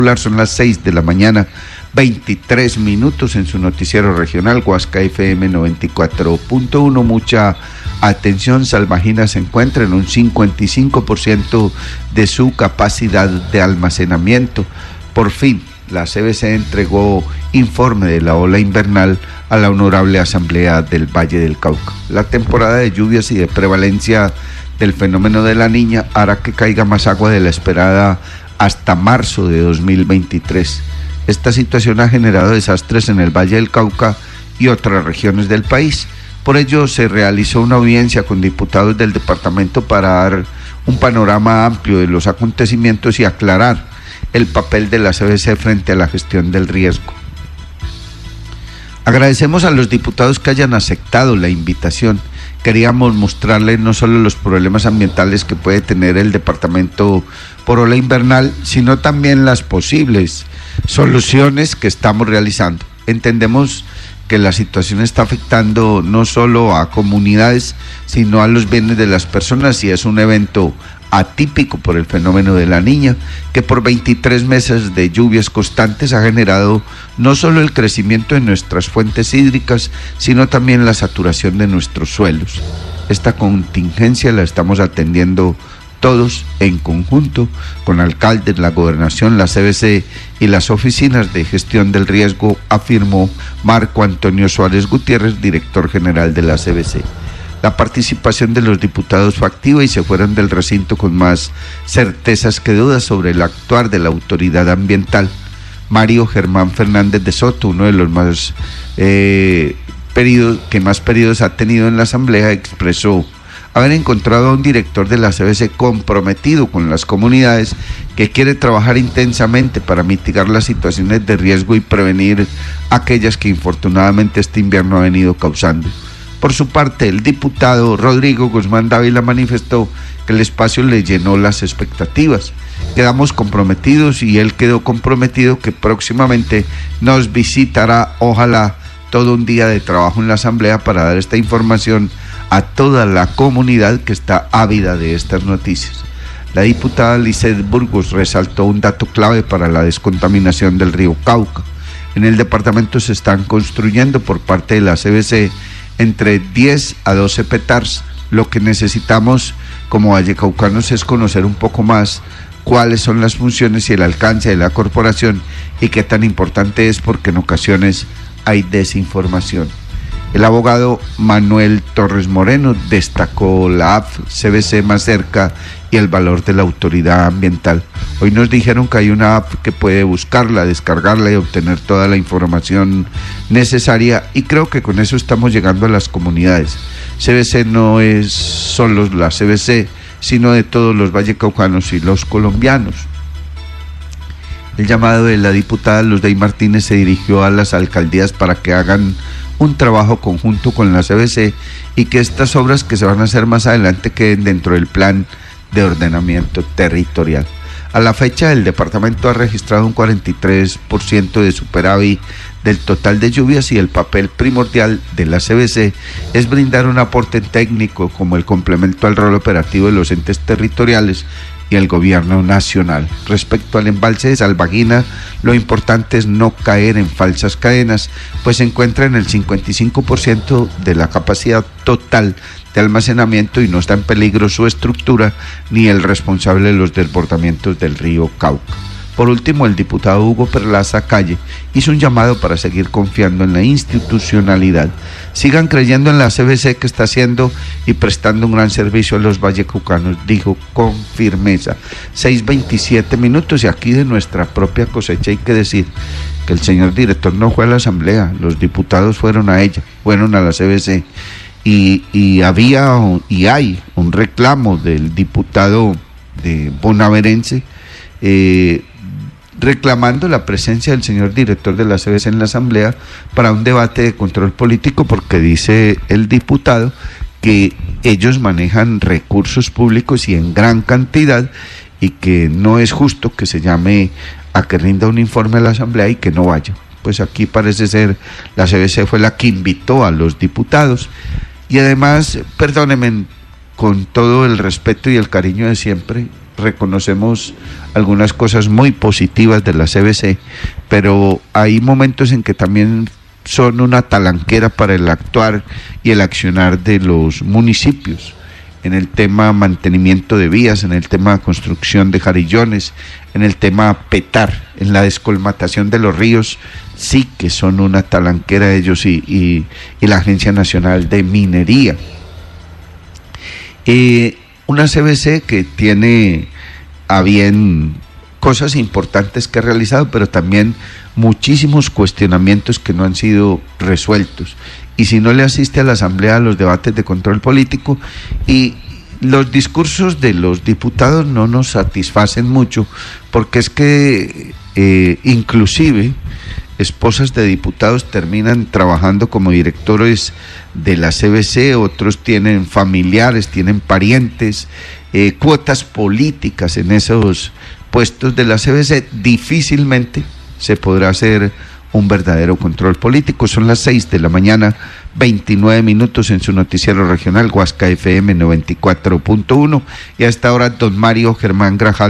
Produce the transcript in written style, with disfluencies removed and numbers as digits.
Son las 6 de la mañana, 23 minutos en su noticiero regional, Huasca FM 94.1. Mucha atención, Salvagina se encuentra en un 55% de su capacidad de almacenamiento. Por fin, la CBC entregó informe de la ola invernal a la Honorable Asamblea del Valle del Cauca. La temporada de lluvias y de prevalencia del fenómeno de la Niña hará que caiga más agua de la esperada hasta marzo de 2023. Esta situación ha generado desastres en el Valle del Cauca y otras regiones del país. Por ello se realizó una audiencia con diputados del departamento para dar un panorama amplio de los acontecimientos y aclarar el papel de la CBC frente a la gestión del riesgo. Agradecemos a los diputados que hayan aceptado la invitación. Queríamos mostrarles no solo los problemas ambientales que puede tener el departamento por ola invernal, sino también las posibles soluciones que estamos realizando. Entendemos que la situación está afectando no solo a comunidades, sino a los bienes de las personas, y es un evento atípico por el fenómeno de la Niña, que por 23 meses de lluvias constantes ha generado no solo el crecimiento de nuestras fuentes hídricas, sino también la saturación de nuestros suelos. Esta contingencia la estamos atendiendo todos en conjunto, con alcaldes, la gobernación, la CBC y las oficinas de gestión del riesgo, afirmó Marco Antonio Suárez Gutiérrez, director general de la CBC. La participación de los diputados fue activa y se fueron del recinto con más certezas que dudas sobre el actuar de la autoridad ambiental. Mario Germán Fernández de Soto, uno de los más periodos ha tenido en la asamblea, expresó haber encontrado a un director de la CBC comprometido con las comunidades, que quiere trabajar intensamente para mitigar las situaciones de riesgo y prevenir aquellas que infortunadamente este invierno ha venido causando. Por su parte, el diputado Rodrigo Guzmán Dávila manifestó que el espacio le llenó las expectativas. Quedamos comprometidos y él quedó comprometido que próximamente nos visitará, ojalá, todo un día de trabajo en la asamblea para dar esta información a toda la comunidad que está ávida de estas noticias. La diputada Lizeth Burgos resaltó un dato clave para la descontaminación del río Cauca. En el departamento se están construyendo por parte de la CBC entre 10 a 12 petars. Lo que necesitamos como vallecaucanos es conocer un poco más cuáles son las funciones y el alcance de la corporación y qué tan importante es, porque en ocasiones hay desinformación. El abogado Manuel Torres Moreno destacó la app CBC Más Cerca y el valor de la autoridad ambiental. Hoy nos dijeron que hay una app que puede buscarla, descargarla y obtener toda la información necesaria, y creo que con eso estamos llegando a las comunidades. CBC no es solo la CBC, sino de todos los vallecaucanos y los colombianos. El llamado de la diputada Luzday Martínez se dirigió a las alcaldías para que hagan un trabajo conjunto con la CBC y que estas obras que se van a hacer más adelante queden dentro del plan de ordenamiento territorial. A la fecha, el departamento ha registrado un 43% de superávit del total de lluvias, y el papel primordial de la CBC es brindar un aporte técnico como el complemento al rol operativo de los entes territoriales y el gobierno nacional. Respecto al embalse de Salvagina, lo importante es no caer en falsas cadenas, pues se encuentra en el 55% de la capacidad total de almacenamiento y no está en peligro su estructura ni el responsable de los desbordamientos del río Cauca. Por último, el diputado Hugo Perlaza Calle hizo un llamado para seguir confiando en la institucionalidad. Sigan creyendo en la CBC, que está haciendo y prestando un gran servicio a los vallecaucanos, dijo con firmeza. 6:27 minutos, y aquí de nuestra propia cosecha hay que decir que el señor director no fue a la asamblea, los diputados fueron a ella, fueron a la CBC, y había y hay un reclamo del diputado de bonaerense reclamando la presencia del señor director de la CBC en la asamblea para un debate de control político, porque dice el diputado que ellos manejan recursos públicos y en gran cantidad, y que no es justo que se llame a que rinda un informe a la asamblea y que no vaya. Pues aquí parece ser la CBC fue la que invitó a los diputados, y además, perdónenme, con todo el respeto y el cariño de siempre, reconocemos algunas cosas muy positivas de la CBC, pero hay momentos en que también son una talanquera para el actuar y el accionar de los municipios, en el tema mantenimiento de vías, en el tema construcción de jarillones, en el tema petar, en la descolmatación de los ríos, sí que son una talanquera ellos y la Agencia Nacional de Minería. Una CBC que tiene a bien cosas importantes que ha realizado, pero también muchísimos cuestionamientos que no han sido resueltos. Y si no le asiste a la Asamblea a los debates de control político, y los discursos de los diputados no nos satisfacen mucho, porque es que inclusive esposas de diputados terminan trabajando como directores de la CBC, otros tienen familiares, tienen parientes, cuotas políticas en esos puestos de la CBC. Difícilmente se podrá hacer un verdadero control político. Son las 6 de la mañana, 29 minutos en su noticiero regional, Guasca FM 94.1, y a esta hora don Mario Germán Grajal.